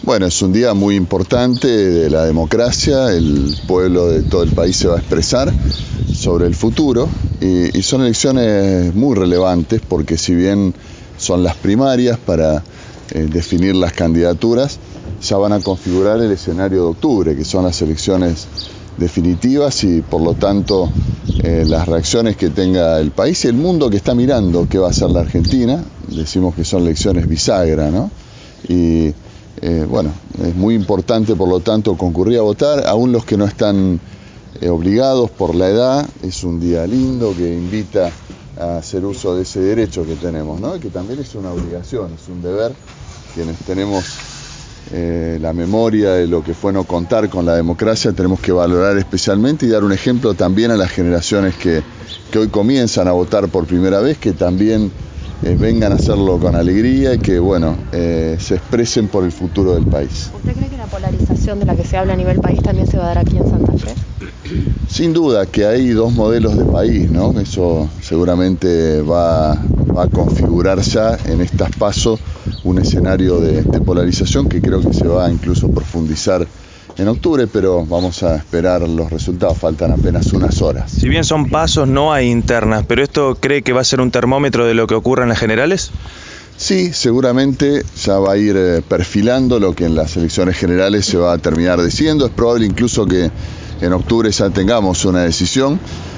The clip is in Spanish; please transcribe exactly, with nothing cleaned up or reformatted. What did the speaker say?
Bueno, es un día muy importante de la democracia, el pueblo de todo el país se va a expresar sobre el futuro y, y son elecciones muy relevantes porque si bien son las primarias para eh, definir las candidaturas, ya van a configurar el escenario de octubre, que son las elecciones definitivas y por lo tanto eh, las reacciones que tenga el país y el mundo que está mirando qué va a hacer la Argentina. Decimos que son elecciones bisagra, ¿no? Y eh, bueno, es muy importante por lo tanto concurrir a votar, aún los que no están eh, obligados por la edad. Es un día lindo que invita a hacer uso de ese derecho que tenemos, ¿no? Y que también es una obligación, es un deber. Quienes tenemos Eh, la memoria de lo que fue no contar con la democracia, tenemos que valorar especialmente y dar un ejemplo también a las generaciones que, que hoy comienzan a votar por primera vez, que también eh, vengan a hacerlo con alegría y que bueno, eh, se expresen por el futuro del país. ¿Usted cree que la polarización de la que se habla a nivel país también se va a dar aquí en Santa Fe? Sin duda que hay dos modelos de país, ¿no? Eso seguramente va, va a configurar ya en estas pasos un escenario de, de polarización que creo que se va a incluso profundizar en octubre, pero vamos a esperar los resultados, faltan apenas unas horas. Si bien son pasos, no hay internas, pero ¿esto cree que va a ser un termómetro de lo que ocurra en las generales? Sí, seguramente ya va a ir eh, perfilando lo que en las elecciones generales se va a terminar diciendo. Es probable incluso que en octubre ya tengamos una decisión.